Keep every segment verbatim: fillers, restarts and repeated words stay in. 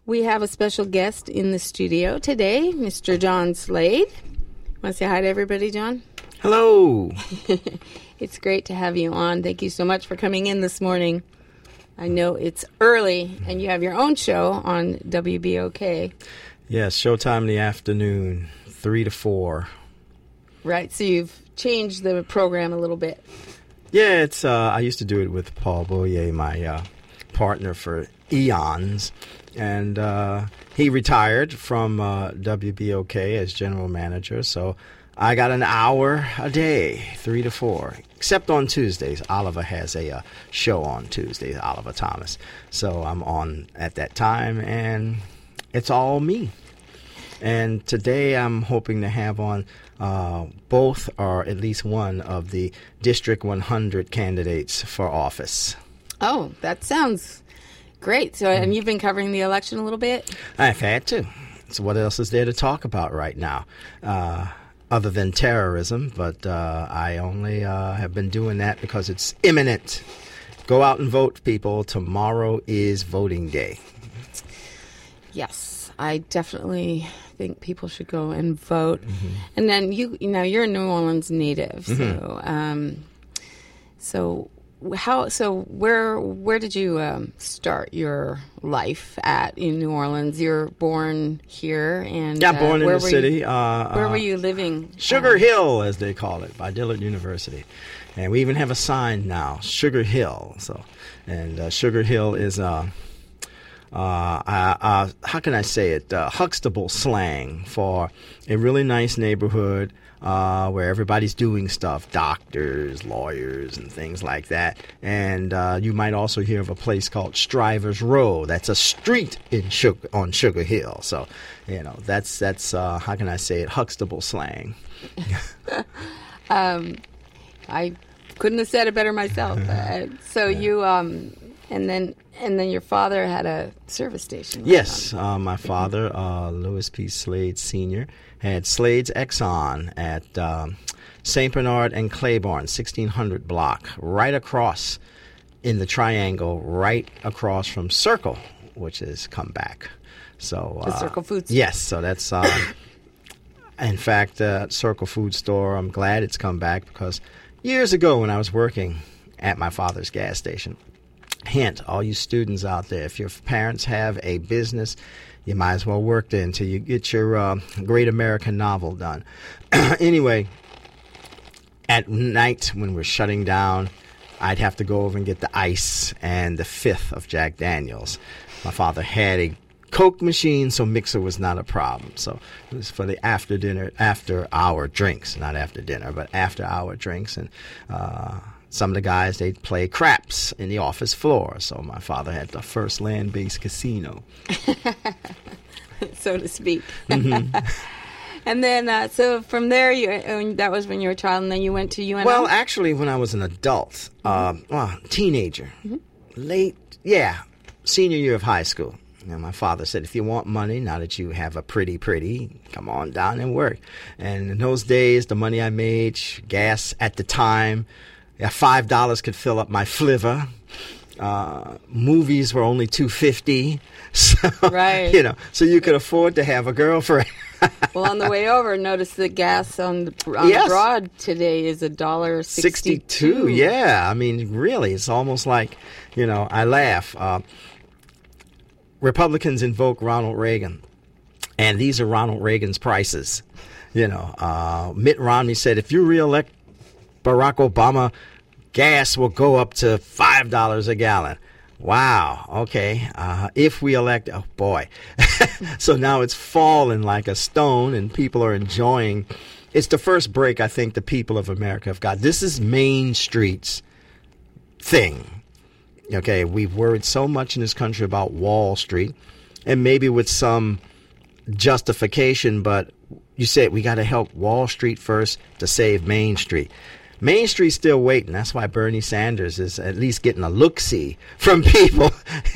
We have a special guest in the studio today, Mister John Slade. Want to say hi to everybody, John? Hello. It's great to have you on. Thank you so much for coming in this morning. I know it's early, and you have your own show on W B O K. Yes, showtime in the afternoon, three to four. Right, so you've changed the program a little bit. Yeah, it's. Uh, I used to do it with Paul Boyer, my uh, partner for eons, and uh, he retired from uh, W B O K as general manager, so I got an hour a day, three to four, except on Tuesdays. Oliver has a uh, show on Tuesdays, Oliver Thomas, so I'm on at that time, and it's all me. And today I'm hoping to have on uh, both or at least one of the District one hundred candidates for office. Oh, that sounds great. So, and you've been covering the election a little bit? I've had to. So what else is there to talk about right now? Uh, other than terrorism, but uh, I only uh, have been doing that because it's imminent. Go out and vote, people. Tomorrow is voting day. Yes, I definitely think people should go and vote. Mm-hmm. And then you, you know, you're a New Orleans native, so Mm-hmm. um, so how, so where where did you um, start your life at in New Orleans? You're born here, and Yeah, uh, born in where the were city. You, uh, where uh, were you living? Sugar um, Hill, as they call it, by Dillard University. And we even have a sign now, Sugar Hill. So, and uh, Sugar Hill is, uh, uh, uh, uh, how can I say it, uh, Huxtable slang for a really nice neighborhood uh, where everybody's doing stuff, doctors, lawyers, and things like that. And uh, you might also hear of a place called Strivers Row. That's a street in Sugar, on Sugar Hill. So, you know, that's, that's uh, how can I say it, Huxtable slang. um, I couldn't have said it better myself. Uh, so yeah. you, um, and then and then your father had a service station. Right? Yes, uh, my father, uh, Louis P. Slade Senior, had Slade's Exxon at um, Saint Bernard and Claiborne, sixteen hundred block, right across in the triangle, right across from Circle, which has come back. So the uh, Circle Food Store. Yes, so that's, uh, in fact, uh, Circle Food Store, I'm glad it's come back because years ago when I was working at my father's gas station, hint, all you students out there, if your parents have a business, you might as well work there until you get your uh, great American novel done. Anyway, at night when we're shutting down, I'd have to go over and get the ice and the fifth of Jack Daniels. My father had a Coke machine, so mixer was not a problem. So it was for the after dinner, after hour drinks, not after dinner, but after hour drinks. And uh, some of the guys, they'd play craps in the office floor. So my father had the first land-based casino, so to speak. Mm-hmm. And then, uh, so from there, you uh, that was when you were a child, and then you went to U N L? Well, actually, when I was an adult, uh, well, teenager, mm-hmm. late, yeah, senior year of high school. You know, my father said, if you want money, now that you have a pretty, pretty, come on down and work. And in those days, the money I made, gas at the time, yeah, five dollars could fill up my flivver. Uh, movies were only two fifty. So, right. You know, so you could afford to have a girlfriend. Well, on the way over, notice the gas on the on yes. Broad today is a dollar sixty-two. Yeah, I mean, really, it's almost like, you know, I laugh. Uh, Republicans invoke Ronald Reagan, and these are Ronald Reagan's prices. You know, uh, Mitt Romney said, if you reelect Barack Obama, gas will go up to five dollars a gallon. Wow, okay. Uh, if we elect, oh boy. So now it's fallen like a stone, and people are enjoying. It's the first break I think the people of America have got. This is Main Street's thing. Okay, we've worried so much in this country about Wall Street, and maybe with some justification, but you said we got to help Wall Street first to save Main Street. Main Street's still waiting. That's why Bernie Sanders is at least getting a look-see from people.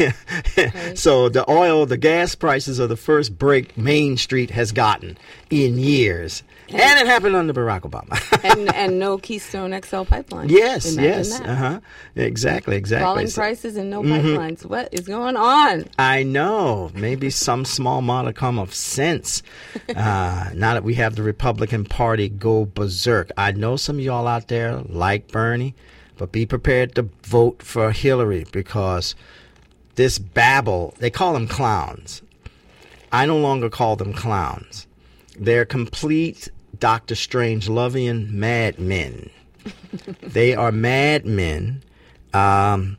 Okay. So the oil, the gas prices are the first break Main Street has gotten in years. And, and it happened under Barack Obama. and, and no Keystone X L pipeline. Yes, Imagine yes. that. Uh-huh. Exactly, exactly. Falling so, prices and no mm-hmm. pipelines. What is going on? I know. Maybe some small modicum of sense. Uh, now that we have the Republican Party go berserk. I know some of y'all out there like Bernie, but be prepared to vote for Hillary because this babble, they call them clowns. I no longer call them clowns. They're complete Doctor Strange-Lovian madmen. They are madmen. Um,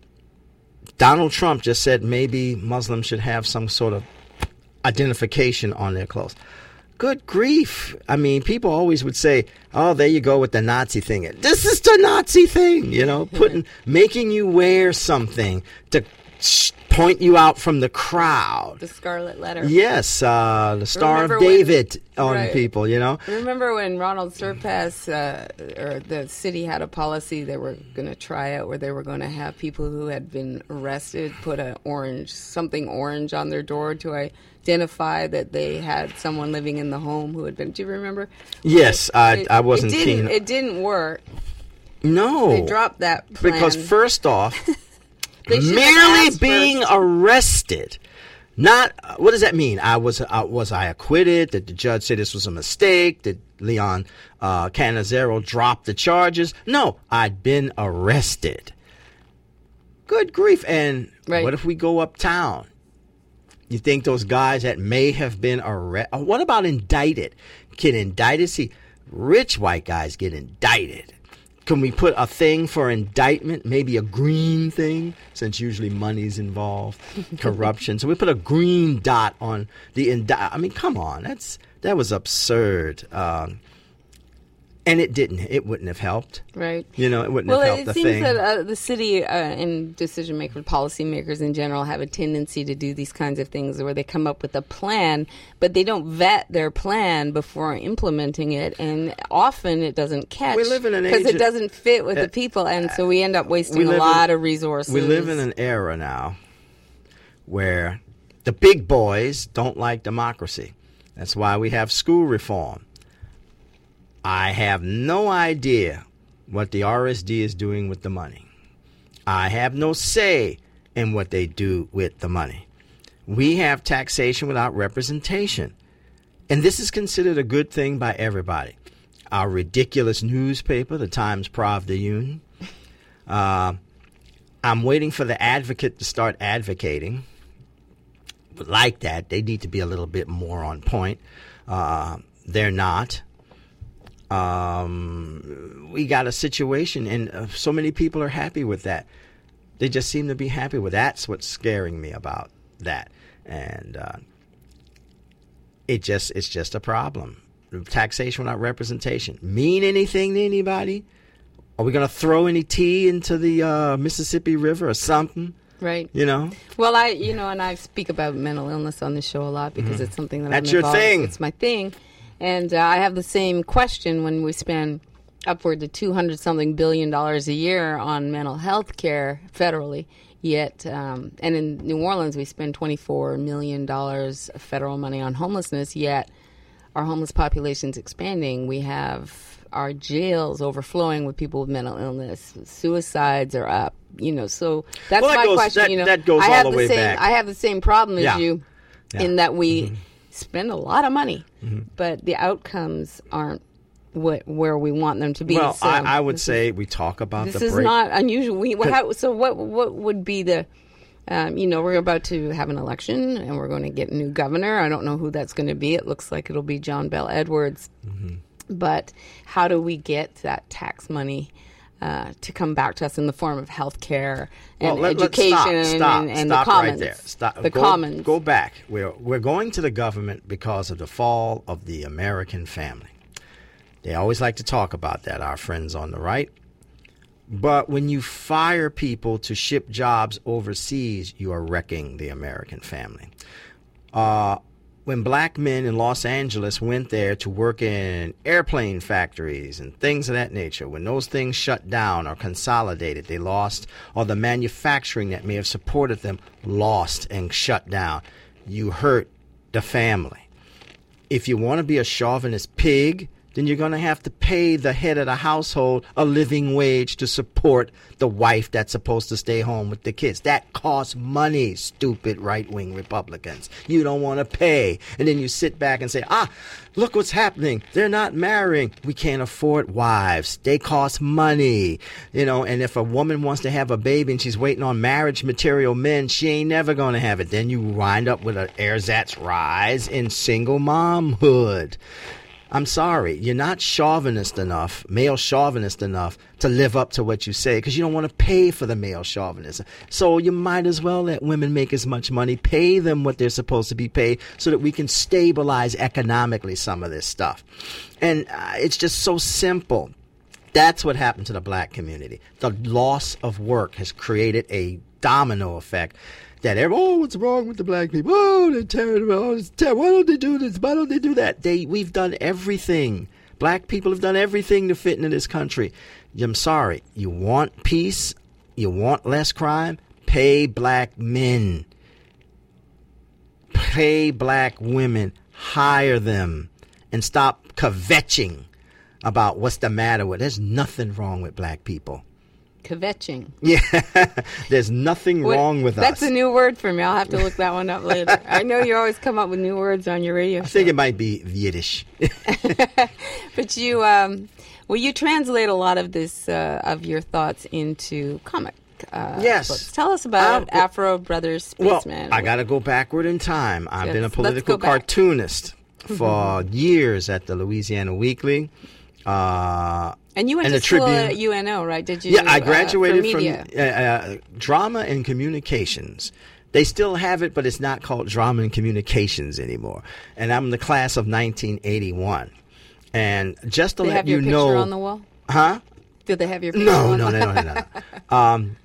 Donald Trump just said maybe Muslims should have some sort of identification on their clothes. Good grief. I mean, people always would say, oh, there you go with the Nazi thing. This is the Nazi thing, you know, putting, making you wear something to point you out from the crowd. The Scarlet Letter. Yes, uh, the Star Remember of David when, on right. people, you know. Remember when Ronald Surpass, uh, or the city had a policy they were going to try out where they were going to have people who had been arrested put a orange, something orange on their door to identify that they had someone living in the home who had been, do you remember? Yes, well, I, it, I wasn't it didn't, keen. It didn't work. No. They dropped that plan. Because first off, They merely being first. arrested, not uh, what does that mean? I was uh, was I acquitted? Did the judge say this was a mistake? Did Leon uh, Canizero drop the charges? No, I'd been arrested. Good grief! And right. what if we go uptown? You think those guys that may have been arrested? What about indicted? Can indicted? See, rich white guys get indicted. Can we put a thing for indictment, maybe a green thing, since usually money's involved, corruption. So we put a green dot on the indictment. I mean, come on, that's that was absurd. Um, and it didn't. It wouldn't have helped. Right. You know, it wouldn't well, have helped it the seems thing. that uh, the city uh, and decision makers, policy makers in general, have a tendency to do these kinds of things where they come up with a plan, but they don't vet their plan before implementing it, and often it doesn't catch We live in an because age it doesn't fit with uh, the people, and so we end up wasting we a live lot in, of resources. We live in an era now where the big boys don't like democracy. That's why we have school reform. I have no idea what the R S D is doing with the money. I have no say in what they do with the money. We have taxation without representation. And this is considered a good thing by everybody. Our ridiculous newspaper, the Times Pravda Union. Uh, I'm waiting for the Advocate to start advocating. But like that, they need to be a little bit more on point. Uh, they're not. Um, we got a situation, and uh, so many people are happy with that. They just seem to be happy with that. That's what's scaring me about that. And uh, it just it's just a problem. Taxation without representation. Mean anything to anybody? Are we going to throw any tea into the uh, Mississippi River or something? Right. You know? Well, I, you know, and I speak about mental illness on the show a lot because mm-hmm. it's something that That's I'm your involved thing. It's my thing. And uh, I have the same question when we spend upward to two hundred something billion dollars a year on mental health care federally. Yet, um, and in New Orleans, we spend twenty-four million dollars of federal money on homelessness, yet our homeless population's expanding. We have our jails overflowing with people with mental illness. Suicides are up. You know, so that's well, that my goes, question. That, you know, that goes I all have the, the way same. back. I have the same problem as yeah. you, yeah. in that we mm-hmm. spend a lot of money, mm-hmm. but the outcomes aren't what where we want them to be. Well, so I, I would say is, we talk about this the is break. not unusual. We, how, so what? What would be the? Um, you know, we're about to have an election, and we're going to get a new governor. I don't know who that's going to be. It looks like it'll be John Bel Edwards. Mm-hmm. But how do we get that tax money uh, to come back to us in the form of health care and well, let, education stop, stop, and, and stop the commons? Right there. Stop. The go, commons. Go back. We're we're going to the government because of the fall of the American family. They always like to talk about that, our friends on the right. But when you fire people to ship jobs overseas, you are wrecking the American family. Uh, when black men in Los Angeles went there to work in airplane factories and things of that nature, when those things shut down or consolidated, they lost, or the manufacturing that may have supported them lost and shut down. You hurt the family. If you want to be a chauvinist pig, then you're going to have to pay the head of the household a living wage to support the wife that's supposed to stay home with the kids. That costs money, stupid right-wing Republicans. You don't want to pay. And then you sit back and say, ah, look what's happening. They're not marrying. We can't afford wives. They cost money. You know, and if a woman wants to have a baby and she's waiting on marriage material men, she ain't never going to have it. Then you wind up with an ersatz rise in single momhood. I'm sorry, you're not chauvinist enough, male chauvinist enough to live up to what you say because you don't want to pay for the male chauvinism. So you might as well let women make as much money, pay them what they're supposed to be paid so that we can stabilize economically some of this stuff. And uh, it's just so simple. That's what happened to the black community. The loss of work has created a domino effect. That oh, what's wrong with the black people? Oh, they're terrible. Oh, it's terrible. Why don't they do this? Why don't they do that? They, we've done everything. Black people have done everything to fit into this country. I'm sorry. You want peace? You want less crime? Pay black men. Pay black women. Hire them. And stop kvetching about what's the matter with. There's nothing wrong with black people. Kvetching. Yeah, there's nothing what, wrong with that's us. That's a new word for me. I'll have to look that one up later. I know you always come up with new words on your radio show. I think it might be Yiddish. But you, um, well, you translate a lot of this, uh, of your thoughts into comic uh, yes. books. Tell us about uh, Afro Brothers Spaceman. Well, I got to go backward in time. I've yes, been a political cartoonist for years at the Louisiana Weekly. Uh, And you went and to school Tribune. At U N O, right? Did you? Yeah, I graduated uh, from media? uh, uh, drama and communications. They still have it, but it's not called drama and communications anymore. And I'm the class of nineteen eighty-one. And just to they let have you your picture know, on the wall? Huh? Did they have your picture no, on no, the no, no, no, no. um,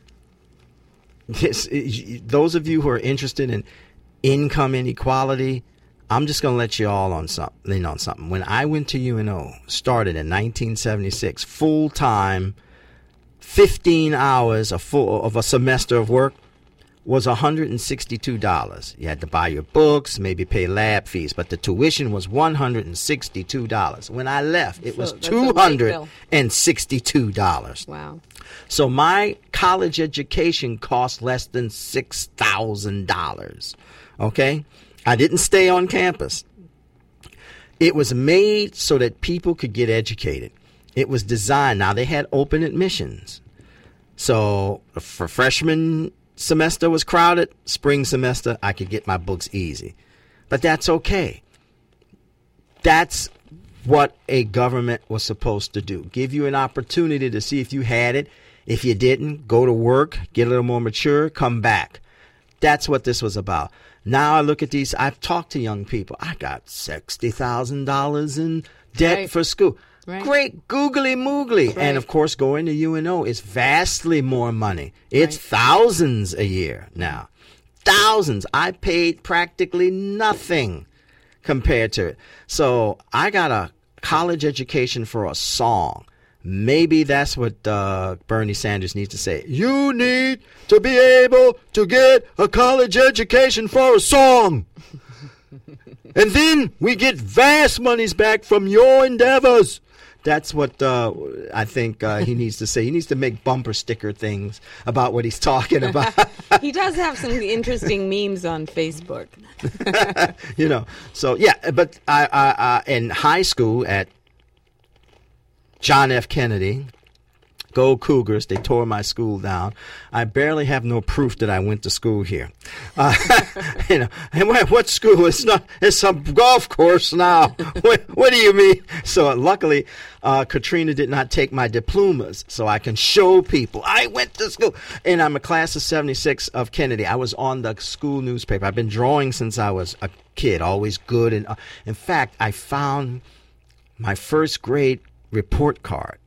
this, those of you who are interested in income inequality, I'm just going to let you all on something, in on something. When I went to U N O, started in nineteen seventy-six, full time, fifteen hours a full of a semester of work was one hundred sixty-two dollars. You had to buy your books, maybe pay lab fees, but the tuition was one hundred sixty-two dollars. When I left, it so was two hundred sixty-two dollars. Wow. So my college education cost less than six thousand dollars. Okay? I didn't stay on campus. It was made so that people could get educated. It was designed. Now, they had open admissions. So for freshman semester was crowded. Spring semester, I could get my books easy. But that's okay. That's what a government was supposed to do. Give you an opportunity to see if you had it. If you didn't, go to work, get a little more mature, come back. That's what this was about. Now I look at these, I've talked to young people. I got sixty thousand dollars in debt right. for school. Right. Great googly moogly. Right. And of course, going to U N O is vastly more money. It's right. thousands a year now. Thousands. I paid practically nothing compared to it. So I got a college education for a song. Maybe that's what uh, Bernie Sanders needs to say. You need to be able to get a college education for a song. And then we get vast monies back from your endeavors. That's what uh, I think uh, he needs to say. He needs to make bumper sticker things about what he's talking about. He does have some interesting memes on Facebook. You know, so yeah, but I, I, I in high school at John F. Kennedy, go Cougars, they tore my school down. I barely have no proof that I went to school here. Uh, you know, and what, what school? It's not. It's some golf course now. What, what do you mean? So uh, luckily, uh, Katrina did not take my diplomas, so I can show people I went to school. And I'm a class of seventy-six of Kennedy. I was on the school newspaper. I've been drawing since I was a kid, always good. And uh, in fact, I found my first grade report card.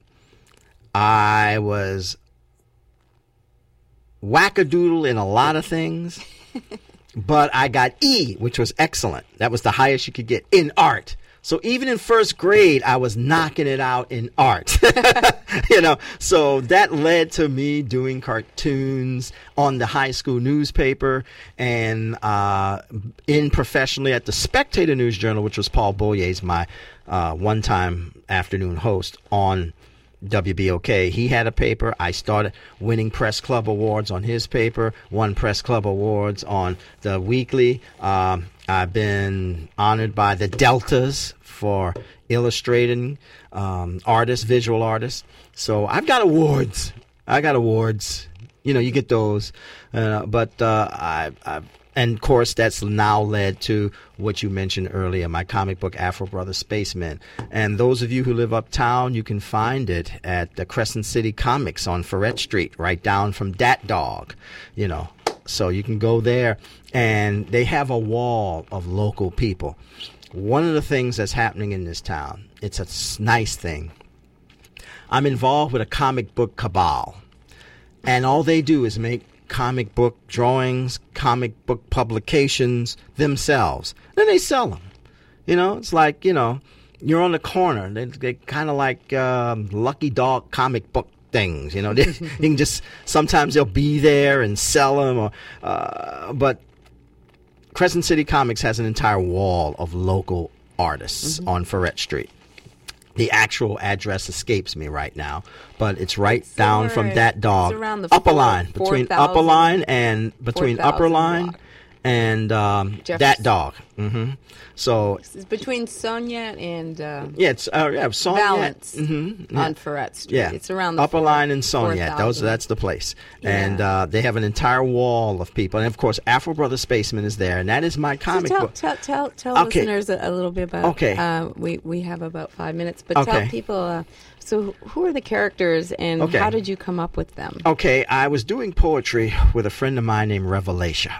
I was wackadoodle in a lot of things, but I got E, which was excellent. That was the highest you could get in art. So even in first grade, I was knocking it out in art, you know. So that led to me doing cartoons on the high school newspaper and uh, in professionally at the Spectator News Journal, which was Paul Boyer's my uh, one-time afternoon host on W B O K. He had a paper. I started winning press club awards on his paper, won press club awards on the weekly. Um, I've been honored by the Deltas for illustrating um, artists, visual artists. So I've got awards. I got awards. You know, you get those. Uh, but uh, I, I, and of course, that's now led to what you mentioned earlier, my comic book, Afro Brothers Spacemen. And those of you who live uptown, you can find it at the Crescent City Comics on Ferret Street, right down from Dat Dog, you know. So you can go there, and they have a wall of local people. One of the things that's happening in this town, it's a nice thing. I'm involved with a comic book cabal, and all they do is make comic book drawings, comic book publications themselves. Then they sell them. You know, it's like, you know, you're on the corner. They, they kind of like um, Lucky Dog comic book things, you know. They, you can just, sometimes they'll be there and sell them, or, uh, but Crescent City Comics has an entire wall of local artists mm-hmm. on Ferret Street. The actual address escapes me right now, but it's right it's down right. from Dat Dog, around the Upper four, Line, four between thousand, Upper Line and between Upper Line block. and um, Dat Dog. Mm-hmm. So it's between Soniat and uh, yeah, it's uh, yeah, Soniat Valence mm-hmm, yeah. on Ferret Street. Yeah, it's around the Upper four, Line and Soniat. Those that's the place, yeah. and uh, they have an entire wall of people, and of course, Afro Brothers Spacemen is there, and that is my comic so tell, book. Tell tell tell okay. listeners a, a little bit about. Okay, uh, we we have about five minutes, but okay. tell people. Uh, so, who are the characters, and okay. how did you come up with them? Okay, I was doing poetry with a friend of mine named Revelation,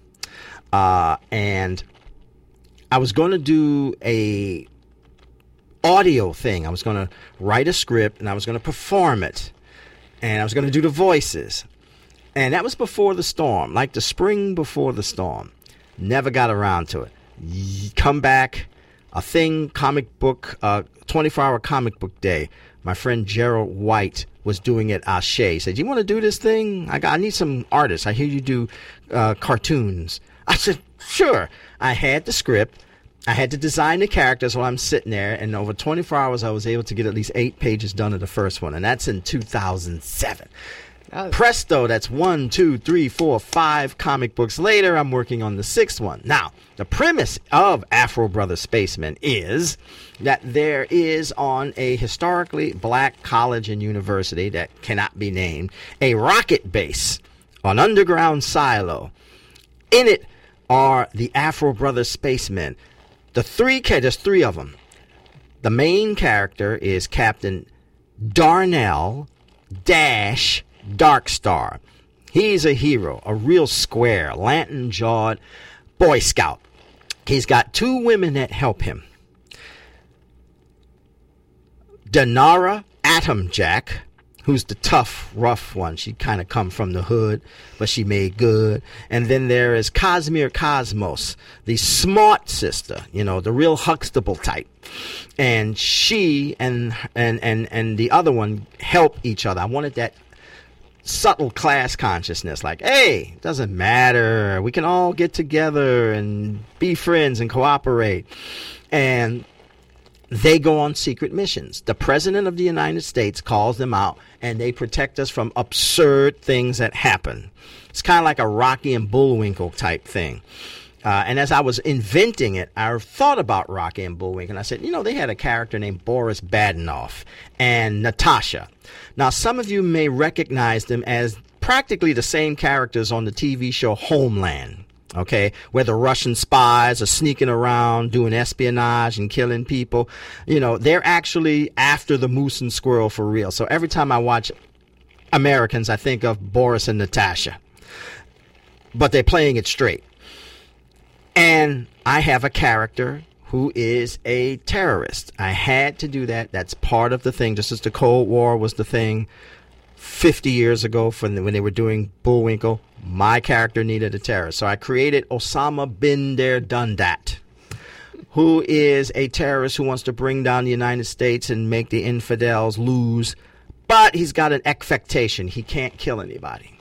uh, and I was going to do a audio thing. I was going to write a script, and I was going to perform it, and I was going to do the voices, and that was before the storm, like the spring before the storm. Never got around to it. Come back, a thing, comic book, uh, twenty-four hour comic book day. My friend Gerald White was doing it at Shea. He said, "You want to do this thing? I got, I need some artists. I hear you do uh, cartoons." I said, "Sure." I had the script. I had to design the characters while I'm sitting there. And over twenty-four hours, I was able to get at least eight pages done of the first one. And that's in two thousand seven. Oh. Presto, that's one, two, three, four, five comic books later. I'm working on the sixth one. Now, the premise of Afro Brothers Spacemen is that there is on a historically black college and university that cannot be named a rocket base, an underground silo. In it are the Afro Brothers Spacemen. The three, there's three of them. The main character is Captain Darnell Dash Darkstar. He's a hero, a real square, lantern-jawed Boy Scout. He's got two women that help him. Danara Atomjack, who's the tough, rough one. She kind of come from the hood, but she made good. And then there is Cosmere Cosmos, the smart sister, you know, the real Huxtable type. And she and and and and the other one help each other. I wanted that subtle class consciousness, like, hey, it doesn't matter, we can all get together and be friends and cooperate. And they go on secret missions. The President of the United States calls them out, and they protect us from absurd things that happen. It's kind of like a Rocky and Bullwinkle type thing. Uh, and as I was inventing it, I thought about Rocky and Bullwinkle, and I said, you know, they had a character named Boris Badenoff and Natasha. Now, some of you may recognize them as practically the same characters on the T V show Homeland, okay, where the Russian spies are sneaking around doing espionage and killing people. You know, they're actually after the moose and squirrel for real. So every time I watch Americans, I think of Boris and Natasha. But they're playing it straight. And I have a character who is a terrorist. I had to do that. That's part of the thing. Just as the Cold War was the thing fifty years ago from the, when they were doing Bullwinkle, my character needed a terrorist. So I created Osama bin der Dundat, who is a terrorist who wants to bring down the United States and make the infidels lose. But he's got an affectation. He can't kill anybody.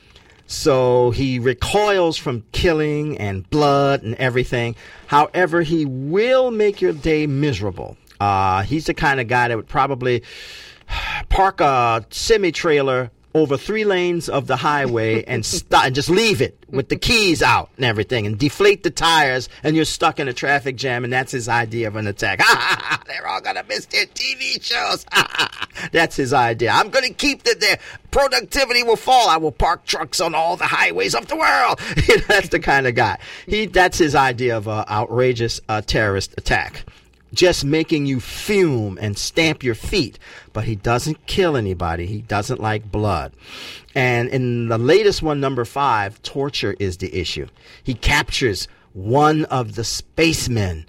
So he recoils from killing and blood and everything. However, he will make your day miserable. Uh, he's the kind of guy that would probably park a semi-trailer over three lanes of the highway and st- and just leave it with the keys out and everything and deflate the tires, and you're stuck in a traffic jam, and that's his idea of an attack. They're all going to miss their T V shows. That's his idea. I'm going to keep that their productivity will fall. I will park trucks on all the highways of the world. That's the kind of guy. He. That's his idea of an outrageous uh, terrorist attack. Just making you fume and stamp your feet. But he doesn't kill anybody. He doesn't like blood. And in the latest one, number five, torture is the issue. He captures one of the spacemen,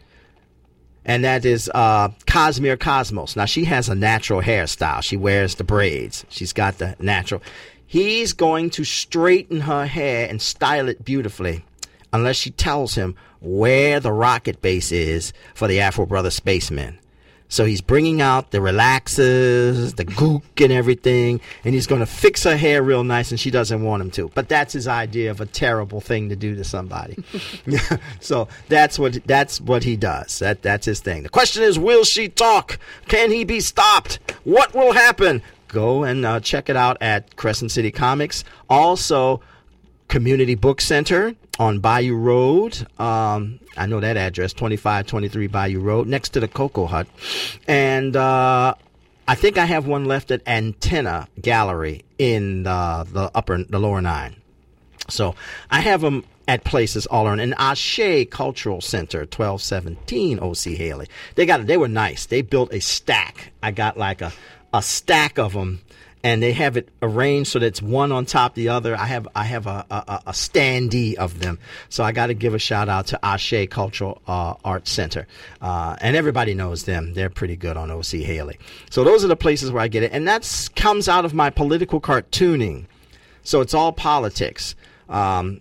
and that is uh, Cosmere Cosmos. Now, she has a natural hairstyle. She wears the braids. She's got the natural. He's going to straighten her hair and style it beautifully unless she tells him where the rocket base is for the Afro Brother spacemen. So he's bringing out the relaxers, the gook and everything, and he's going to fix her hair real nice, and she doesn't want him to. But that's his idea of a terrible thing to do to somebody. So that's what that's what he does. That That's his thing. The question is, will she talk? Can he be stopped? What will happen? Go and uh, check it out at Crescent City Comics. Also, Community Book Center on Bayou Road. Um, I know that address, twenty-five twenty-three Bayou Road, next to the Cocoa Hut. And uh, I think I have one left at Antenna Gallery in uh, the upper, the lower nine. So I have them at places all around. And Ashe Cultural Center, twelve seventeen O C Haley. They got, they were nice. They built a stack. I got like a, a stack of them. And they have it arranged so that it's one on top of the other. I have I have a, a, a standee of them. So I got to give a shout out to Ashe Cultural uh, Arts Center. Uh, and everybody knows them. They're pretty good on O C Haley. So those are the places where I get it. And that comes out of my political cartooning. So it's all politics. Um,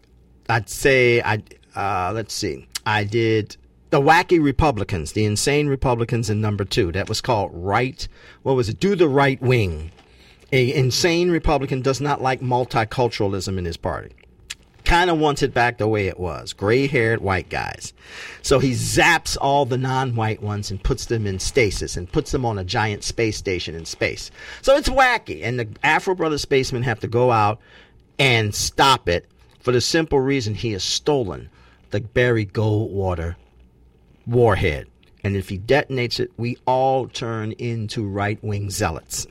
I'd say, I uh, let's see, I did The Wacky Republicans, The Insane Republicans in number two. That was called Right, what was it, Do the Right Wing. A insane Republican does not like multiculturalism in his party. Kind of wants it back the way it was. Gray-haired white guys. So he zaps all the non-white ones and puts them in stasis and puts them on a giant space station in space. So it's wacky. And the Afro Brother spacemen have to go out and stop it for the simple reason he has stolen the Barry Goldwater warhead. And if he detonates it, we all turn into right-wing zealots.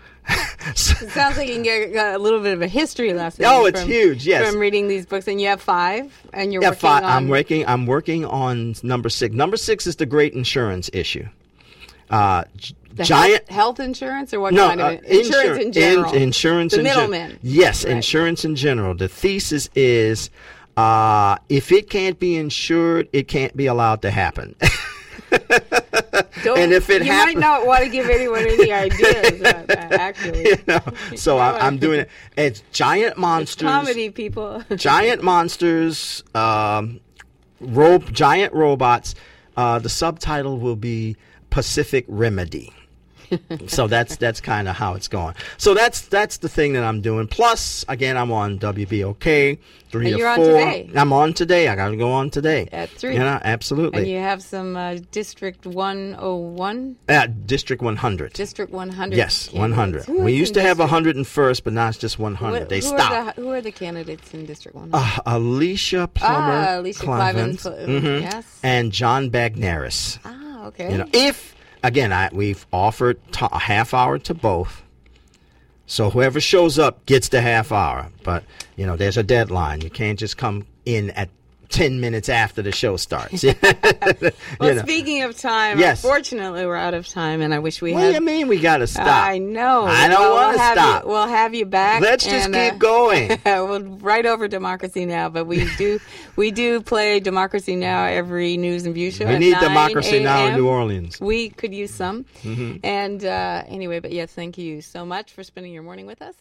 So, it sounds like you can get a little bit of a history lesson. Oh, it's from, huge! Yes, from reading these books, and you have five, and you're yeah, working five. on. I'm working. I'm working on number six. Number six is the great insurance issue. Uh, the giant health, health insurance, or what no, kind of uh, insurance insur- in general? In, insurance the in middlemen. Gen- yes, right. Insurance in general. The thesis is, uh, if it can't be insured, it can't be allowed to happen. Don't, and if it you happen- might not want to give anyone any ideas about that, actually. You know, so I, I'm doing it. It's giant monsters. It's comedy, people. Giant monsters, um, ro- giant robots. Uh, the subtitle will be Pacific Remedy. So that's that's kind of how it's going. So that's that's the thing that I'm doing. Plus, again, I'm on W B O K three and to you're four. on today. I'm on today. I got to go on today At three. You know, absolutely. And you have some uh, District one oh one? Uh, District one hundred. District one hundred. Yes, candidates. one hundred. Who We is used in to have District- one hundred first, but now it's just one hundred. What- they who stopped. Are the, who are the candidates in District one hundred? Uh, Alicia Plummer, Ah, Alicia Cliven, mhm, yes. and John Bagnaris. Ah, okay. You know, if again, I, we've offered t- a half hour to both, so whoever shows up gets the half hour. But you know, there's a deadline. You can't just come in at ten minutes after the show starts. Well, You know. speaking of time, Yes. unfortunately, we're out of time, and I wish we What had. do you mean we got to stop? I know. I don't Well, want we'll to have stop. You, we'll have you back. Let's just and, keep uh, going. We'll right over Democracy Now, but we do we do play Democracy Now every news and view show. We at need nine Democracy Now in a m. New Orleans. We could use some. Mm-hmm. And uh, anyway, but yeah, thank you so much for spending your morning with us.